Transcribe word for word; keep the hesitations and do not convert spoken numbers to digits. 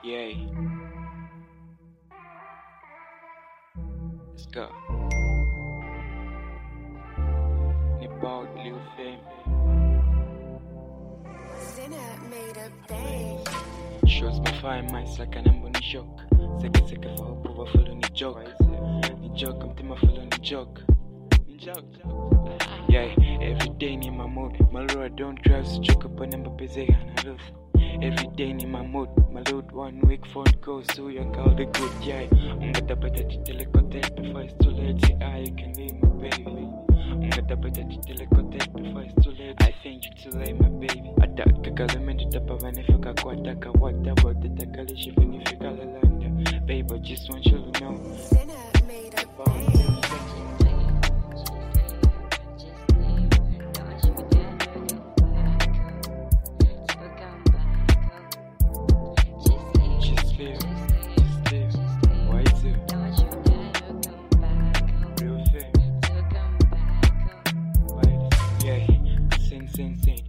Yay. Let's go. Nepal, Lil Fame. Shows my fire, my second and bunny shock. Second, second for hope over full ni joke. Ni joke, I'm tema full ni joke. Ni joke. Yeah, every day in my mood. My road don't drive, so choke up on number busy and I lose. Every day in my mood. My load one week phone goes so you can call the good. Yeah, I'm gonna better to tell it before it's too late. See, I can leave my baby. I'm gonna better to tell it before it's too late. I think you too late, my baby. I thought kakala mende tapa vanifika kwa taka what about the takali shifinifika lalanda. Babe, I just want you to know. Just live, just live. Why is it? Real thing. Yeah, sing, sing, sing.